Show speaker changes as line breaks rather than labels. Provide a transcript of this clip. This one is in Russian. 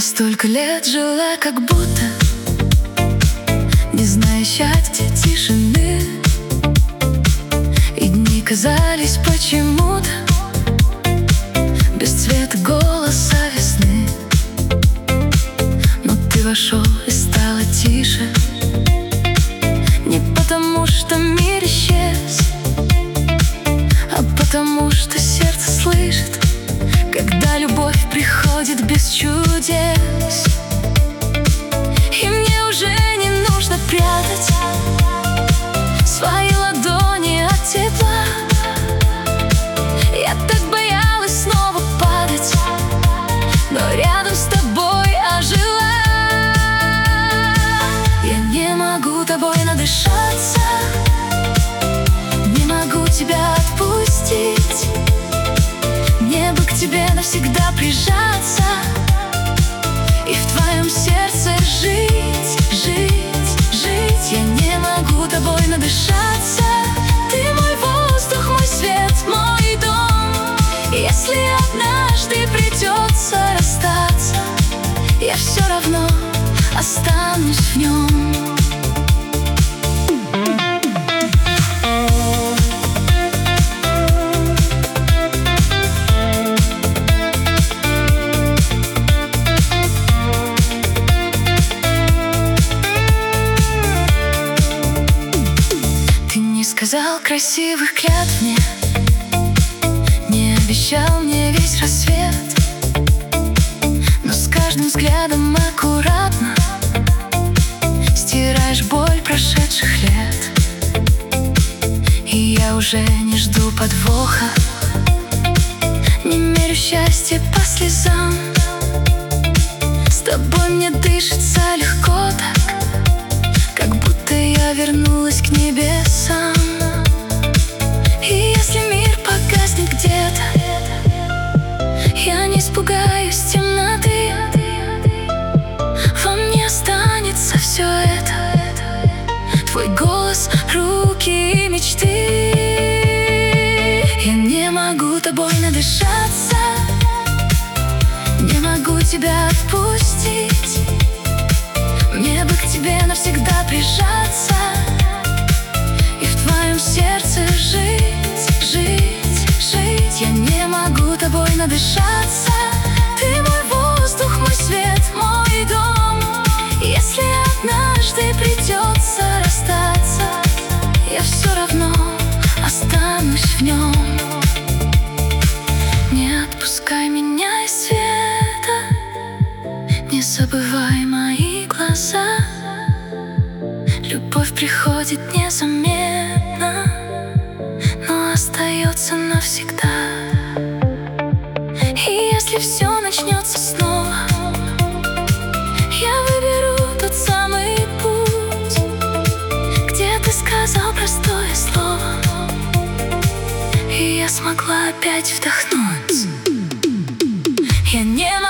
Я столько лет жила, как будто не зная счастья, тишины, и дни казались почему-то без цвета голоса весны. Но ты вошел и стало тише, не потому что мир исчез, а потому что сердце слышит, когда любовь приходит без чудес. И мне уже не нужно прятать свои ладони от тепла. Я так боялась снова падать, но рядом с тобой ожила. Я не могу тобой надышаться, не могу тебя отпустить. Мне бы к тебе навсегда прижаться и в твоем сердце жить, жить, жить. Я не могу тобой надышаться. Ты мой воздух, мой свет, мой дом. Если однажды придется расстаться, я все равно останусь в нем. Сказал красивых клятв мне, не обещал мне весь рассвет, но с каждым взглядом аккуратно стираешь боль прошедших лет. И я уже не жду подвоха, не мерю счастье по слезам. С тобой мне дышится легко так, как будто я вернулась к небесам. И если мир погаснет где-то, я не испугаюсь темноты. Во мне останется все это: твой голос, руки и мечты. Я не могу тобой надышаться, не могу тебя отпустить. Мне бы к тебе навсегда прижаться и в твоем сердце жить, жить, жить. Я не могу тобой надышаться. Ты мой воздух, мой свет, мой дом. Если однажды придется расстаться, я все равно останусь в нем. Не отпускай меня из света, не забывай мои глаза. Любовь приходит незаметно, но остается навсегда. И если все начнется снова, я выберу тот самый путь, где ты сказал простое слово, и я смогла опять вдохнуть. Я не